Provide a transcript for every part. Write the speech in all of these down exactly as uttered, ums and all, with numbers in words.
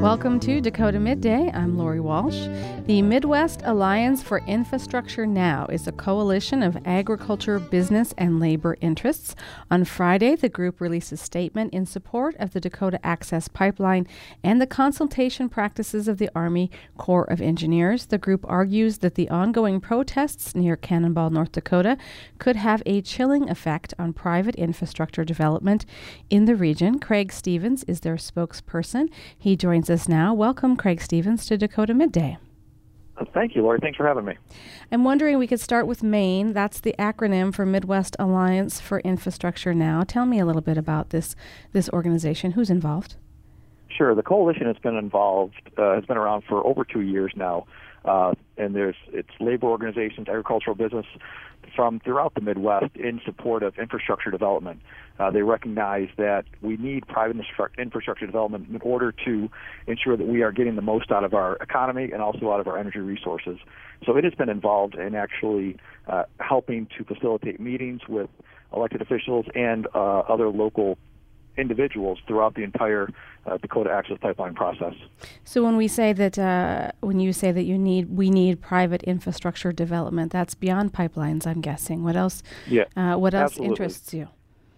Welcome to Dakota Midday. I'm Lori Walsh. The Midwest Alliance for Infrastructure Now is a coalition of agriculture, business, and labor interests. On Friday, the group released a statement in support of the Dakota Access Pipeline and the consultation practices of the Army Corps of Engineers. The group argues that the ongoing protests near Cannonball, North Dakota, could have a chilling effect on private infrastructure development in the region. Craig Stevens is their spokesperson. He joins us now. Welcome, Craig Stevens, to Dakota Midday. Thank you, Lori. Thanks for having me. I'm wondering, we could start with MAIN. That's the acronym for Midwest Alliance for Infrastructure Now. Tell me a little bit about this this organization. Who's involved? Sure. The coalition has been involved, uh, has been around for over two years now, uh, and there's it's labor organizations, agricultural business from throughout the Midwest in support of infrastructure development. Uh, they recognize that we need private infrastructure development in order to ensure that we are getting the most out of our economy and also out of our energy resources. So it has been involved in actually uh, helping to facilitate meetings with elected officials and uh, other local individuals throughout the entire uh, Dakota Access Pipeline process. So when we say that, uh, when you say that you need, we need private infrastructure development, that's beyond pipelines, I'm guessing. What else? Yeah. Uh, what else absolutely. interests you?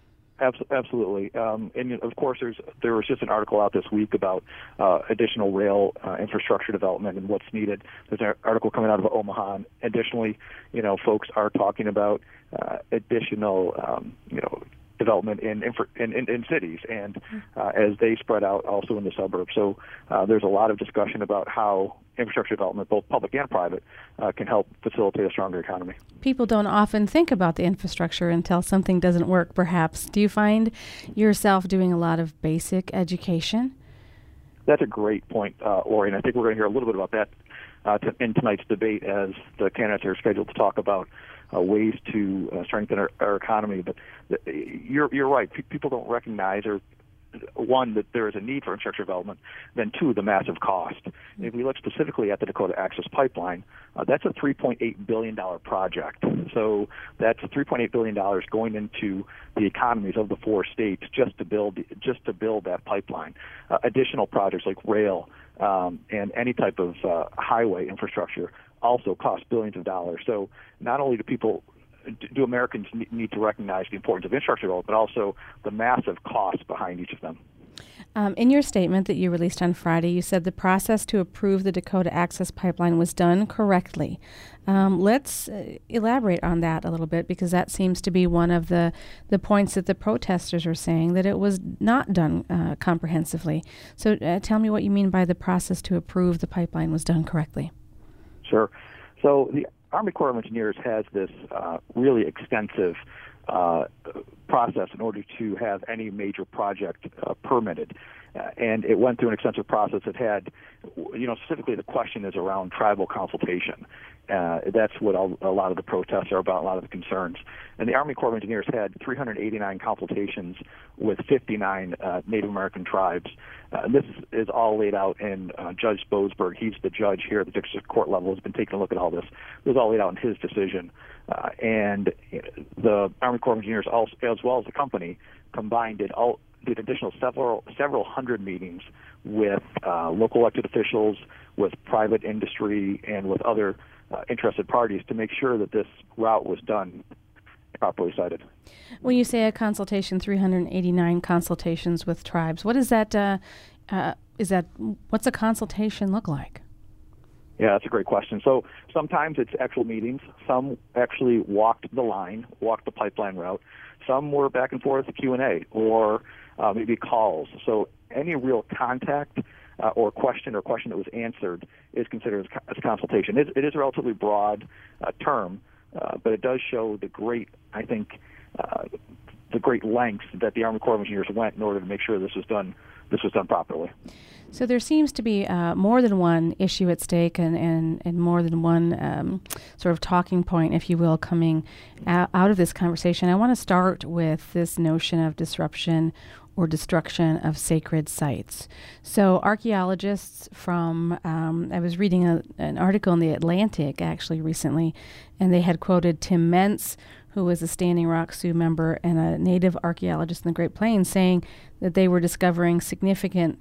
Absolutely. Um, and of course, there's there was just an article out this week about uh, additional rail uh, infrastructure development and what's needed. There's an article coming out of Omaha. Additionally, you know, folks are talking about uh, additional, um, you know, development in, infra- in, in in cities and uh, as they spread out also in the suburbs. So uh, there's a lot of discussion about how infrastructure development, both public and private, uh, can help facilitate a stronger economy. People don't often think about the infrastructure until something doesn't work, perhaps. Do you find yourself doing a lot of basic education? That's a great point, uh, Lori, and I think we're going to hear a little bit about that uh, to, in tonight's debate as the candidates are scheduled to talk about Uh, ways to uh, strengthen our, our economy. But the, you're you're right. P- people don't recognize, or one, that there is a need for infrastructure development, then two, the massive cost. Mm-hmm. If we look specifically at the Dakota Access Pipeline, uh, that's a three point eight billion dollars project. So that's three point eight billion dollars going into the economies of the four states just to build just to build that pipeline. Uh, additional projects like rail um, and any type of uh, highway infrastructure also cost billions of dollars. So not only do people, do Americans need to recognize the importance of infrastructure development, but also the massive costs behind each of them. Um, in your statement that you released on Friday, you said the process to approve the Dakota Access Pipeline was done correctly. Um, let's uh, elaborate on that a little bit, because that seems to be one of the, the points that the protesters are saying, that it was not done uh, comprehensively. So uh, tell me what you mean by the process to approve the pipeline was done correctly. Sure. So the Army Corps of Engineers has this uh, really extensive uh, process in order to have any major project uh, permitted. Uh, and it went through an extensive process that had, you know, specifically the question is around tribal consultation. Uh, that's what a, a lot of the protests are about, a lot of the concerns. And the Army Corps of Engineers had three hundred eighty-nine consultations with fifty-nine uh, Native American tribes. Uh, and this is, is all laid out in uh, Judge Boasberg. He's the judge here at the district court level, has been taking a look at all this. It was all laid out in his decision. Uh, and the Army Corps of Engineers, also, as well as the company, combined did all did additional several several hundred meetings with uh, local elected officials, with private industry, and with other uh, interested parties to make sure that this route was done properly cited. When you say a consultation, three hundred eighty-nine consultations with tribes, what is that? Uh, uh, is that what's a consultation look like? Yeah, that's a great question. So sometimes it's actual meetings. Some actually walked the line, walked the pipeline route. Some were back and forth Q and A or uh, maybe calls. So any real contact uh, or question or question that was answered is considered as, as consultation. It, it is a relatively broad uh, term, uh, but it does show the great, I think, uh, the great lengths that the Army Corps of Engineers went in order to make sure this was done. This was done properly. So there seems to be uh, more than one issue at stake and, and, and more than one um, sort of talking point, if you will, coming out, out of this conversation. I want to start with this notion of disruption or destruction of sacred sites. So archaeologists from, um, I was reading a, an article in The Atlantic actually recently, and they had quoted Tim Mentz, who was a Standing Rock Sioux member and a native archaeologist in the Great Plains, saying that they were discovering significant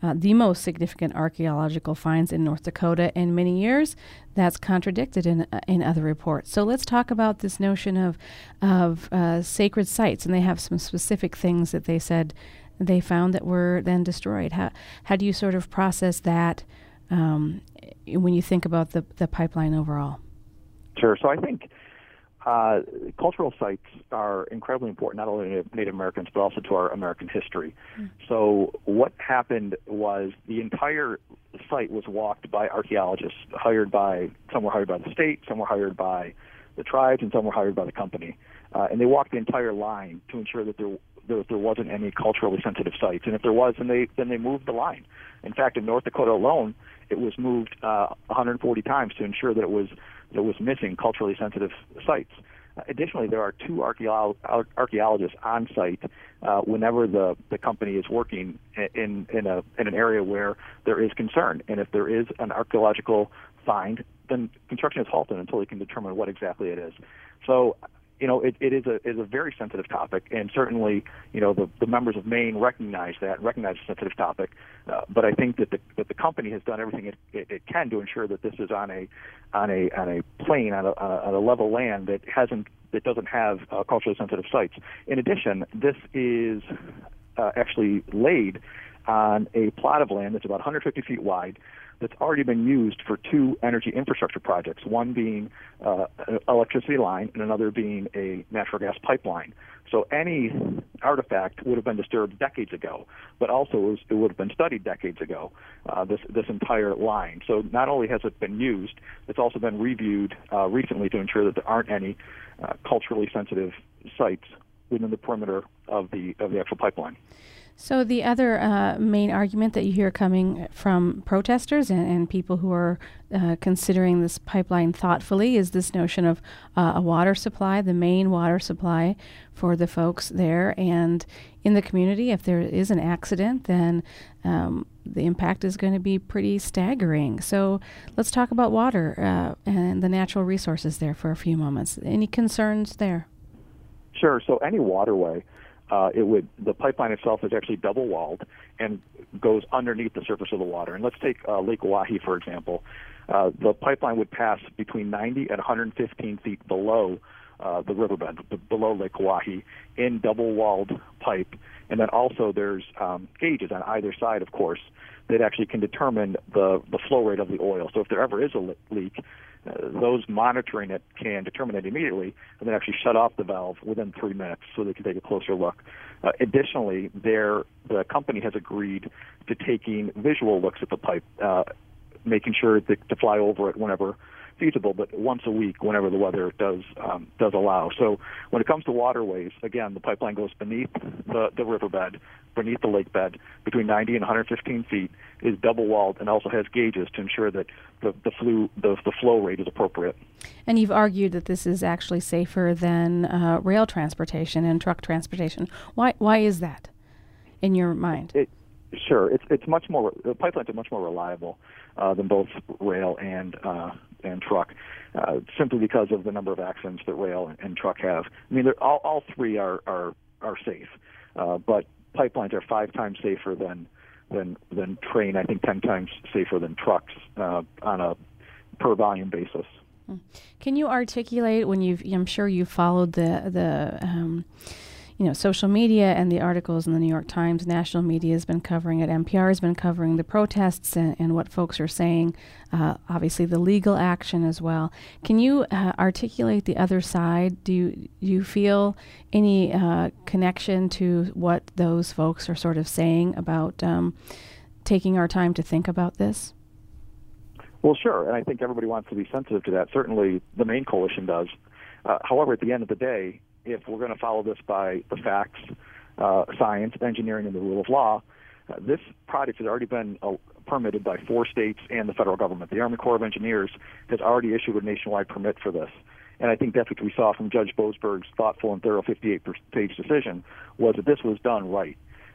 uh, the most significant archaeological finds in North Dakota in many years. That's contradicted in uh, in other reports. So let's talk about this notion of of uh, sacred sites, and they have some specific things that they said they found that were then destroyed. How how do you sort of process that um, when you think about the the pipeline overall? Sure. So I think uh, cultural sites are incredibly important, not only to Native Americans, but also to our American history. Mm. So what happened was the entire site was walked by archaeologists, hired by, some were hired by the state, some were hired by the tribes, and some were hired by the company. Uh, and they walked the entire line to ensure that there that there wasn't any culturally sensitive sites. And if there was, then they, then they moved the line. In fact, in North Dakota alone, it was moved uh, one hundred forty times to ensure that it was that it was missing culturally sensitive sites. Uh, additionally, there are two archeolo- archaeologists on site uh, whenever the, the company is working in in, a, in an area where there is concern. And if there is an archaeological find, then construction is halted until they can determine what exactly it is. So, you know, it, it is a is a very sensitive topic, and certainly, you know, the, the members of Maine recognize that, recognize the sensitive topic. Uh, but I think that the that the company has done everything it, it, it can to ensure that this is on a on a on a plain on a, on a level land that hasn't that doesn't have uh, culturally sensitive sites. In addition, this is uh, actually laid on a plot of land that's about one hundred fifty feet wide, that's already been used for two energy infrastructure projects, one being uh, an electricity line and another being a natural gas pipeline. So any artifact would have been disturbed decades ago, but also it, was, it would have been studied decades ago, uh, this, this entire line. So not only has it been used, it's also been reviewed uh, recently to ensure that there aren't any uh, culturally sensitive sites within the perimeter of the of the actual pipeline. So the other uh, main argument that you hear coming from protesters and, and people who are uh, considering this pipeline thoughtfully is this notion of uh, a water supply, the main water supply for the folks there and in the community. If there is an accident, then um, the impact is going to be pretty staggering. So let's talk about water uh, and the natural resources there for a few moments. Any concerns there? Sure. So any waterway, Uh, it would the pipeline itself is actually double walled and goes underneath the surface of the water. And let's take uh, Lake Oahe, for example. Uh, the pipeline would pass between ninety and one hundred fifteen feet below uh, the riverbed, b- below Lake Oahe, in double walled pipe. And then also there's um, gauges on either side, of course, that actually can determine the, the flow rate of the oil. So if there ever is a le- leak, Uh, those monitoring it can determine it immediately and then actually shut off the valve within three minutes so they can take a closer look. Uh, additionally, there, the company has agreed to taking visual looks at the pipe, uh, making sure that, to fly over it whenever feasible, but once a week whenever the weather does um, does allow. So when it comes to waterways, again, the pipeline goes beneath the, the riverbed, beneath the lake bed, between ninety and one hundred fifteen feet, is double walled, and also has gauges to ensure that the the, flu, the the flow rate is appropriate. And you've argued that this is actually safer than uh, rail transportation and truck transportation. Why why is that, in your mind? It, sure, it's it's much more. The pipelines are much more reliable uh, than both rail and uh, and truck, uh, simply because of the number of accidents that rail and, and truck have. I mean, all all three are are are safe, uh, but pipelines are five times safer than than than train. I think ten times safer than trucks uh, on a per volume basis. Can you articulate, when you've, I'm sure you've followed the the um, you know, social media and the articles in the New York Times, national media has been covering it, N P R has been covering the protests and, and what folks are saying, uh, obviously the legal action as well. Can you uh, articulate the other side? Do you, do you feel any uh, connection to what those folks are sort of saying about um, taking our time to think about this? Well, sure, and I think everybody wants to be sensitive to that. Certainly the Maine Coalition does. Uh, however, at the end of the day, if we're going to follow this by the facts, uh, science, engineering, and the rule of law, uh, this project has already been uh, permitted by four states and the federal government. The Army Corps of Engineers has already issued a nationwide permit for this. And I think that's what we saw from Judge Boasberg's thoughtful and thorough fifty-eight page decision, was that this was done right.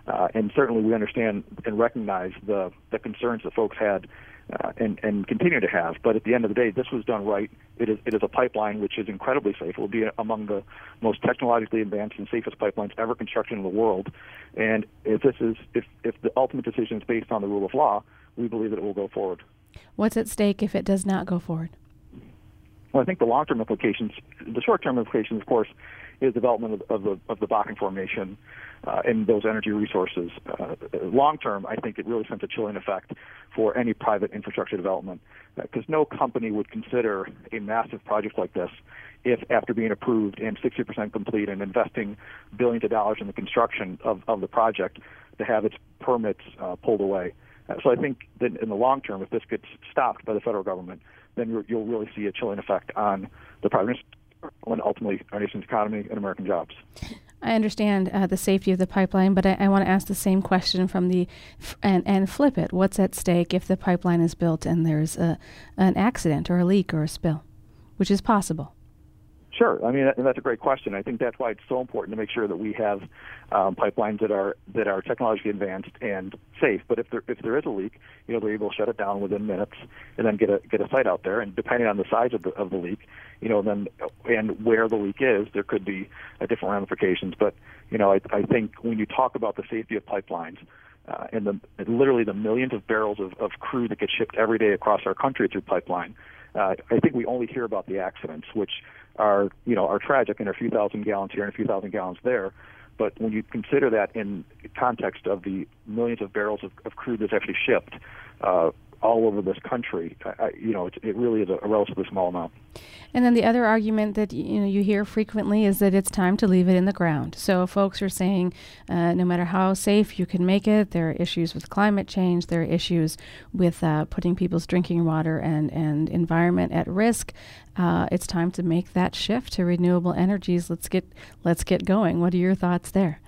Uh, and certainly we understand and recognize the, the concerns that folks had uh, and, and continue to have. But at the end of the day, this was done right. It is, it is a pipeline which is incredibly safe. It will be among the most technologically advanced and safest pipelines ever constructed in the world. And if this is if, if the ultimate decision is based on the rule of law, we believe that it will go forward. What's at stake if it does not go forward? Well, I think the long-term implications, the short-term implications, of course, is development of, of the of the Bakken Formation uh, and those energy resources. Uh, long-term, I think it really sends a chilling effect for any private infrastructure development, because uh, no company would consider a massive project like this if, after being approved and sixty percent complete and investing billions of dollars in the construction of, of the project, to have its permits uh, pulled away. Uh, so I think that in the long term, if this gets stopped by the federal government, then you're, you'll really see a chilling effect on the private and ultimately our nation's economy and American jobs. I understand uh, the safety of the pipeline, but I, I want to ask the same question from the f- and and flip it. What's at stake if the pipeline is built and there's a, an accident or a leak or a spill, which is possible? Sure. I mean, that, that's a great question. I think that's why it's so important to make sure that we have um, pipelines that are that are technologically advanced and safe. But if there if there is a leak, you know, they're able to shut it down within minutes and then get a get a site out there. And depending on the size of the of the leak, you know, then and where the leak is, there could be uh, different ramifications. But you know, I, I think when you talk about the safety of pipelines, uh, and the and literally the millions of barrels of, of crude that get shipped every day across our country through pipeline, uh, I think we only hear about the accidents, which are, you know, are tragic and are a few thousand gallons here and a few thousand gallons there. But when you consider that in context of the millions of barrels of, of crude that's actually shipped uh, all over this country, I, you know, it, it really is a, a relatively small amount. And then the other argument that you know you hear frequently is that it's time to leave it in the ground. So folks are saying uh, no matter how safe you can make it, there are issues with climate change, there are issues with uh, putting people's drinking water and, and environment at risk. Uh, it's time to make that shift to renewable energies. Let's get let's get going. What are your thoughts there?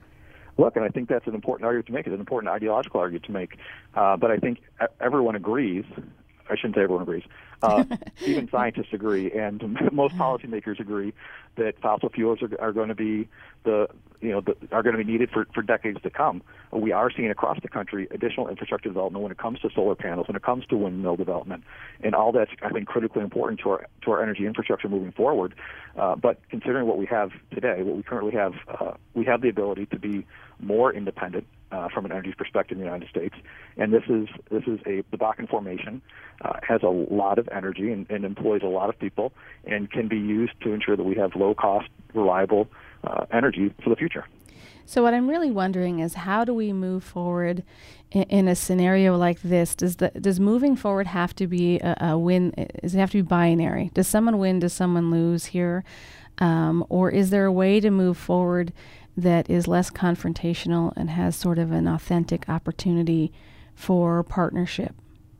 Look, and I think that's an important argument to make. It's an important ideological argument to make. Uh, but I think everyone agrees. I shouldn't say everyone agrees. Uh, even scientists agree, and most policymakers agree that fossil fuels are, are going to be the you know the, are going to be needed for, for decades to come. We are seeing across the country additional infrastructure development when it comes to solar panels, when it comes to windmill development, and all that's I think critically important to our to our energy infrastructure moving forward. Uh, but considering what we have today, what we currently have, uh, we have the ability to be more independent uh, from an energy perspective in the United States, and this is this is a the Bakken Formation uh, has a lot of energy and, and employs a lot of people, and can be used to ensure that we have low cost, reliable uh, energy for the future. So what I'm really wondering is, how do we move forward in, in a scenario like this? Does the does moving forward have to be a, a win? Does it have to be binary? Does someone win? Does someone lose here? Um, or is there a way to move forward that is less confrontational and has sort of an authentic opportunity for partnership?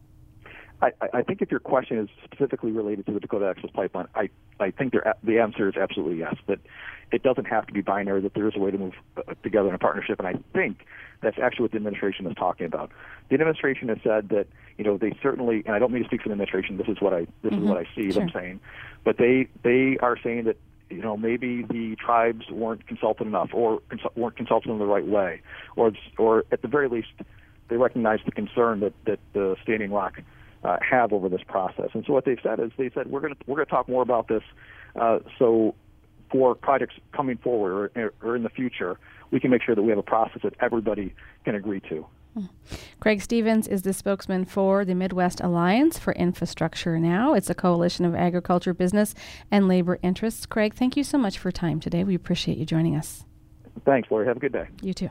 I, I think if your question is specifically related to the Dakota Access Pipeline, I, I think there, the answer is absolutely yes, that it doesn't have to be binary, that there is a way to move uh, together in a partnership, and I think that's actually what the administration is talking about. The administration has said that, you know, they certainly, and I don't mean to speak for the administration, this is what I this mm-hmm. is what I see sure. them saying, but they they are saying that, you know, maybe the tribes weren't consulted enough, or consul- weren't consulted in the right way, or or at the very least, they recognize the concern that, that the Standing Rock uh, have over this process. And so what they've said is they said we're going to we're going to talk more about this. Uh, so for projects coming forward or, or in the future, we can make sure that we have a process that everybody can agree to. Craig Stevens is the spokesman for the Midwest Alliance for Infrastructure Now. It's a coalition of agriculture, business, and labor interests. Craig, thank you so much for your time today. We appreciate you joining us. Thanks, Lori. Have a good day. You too.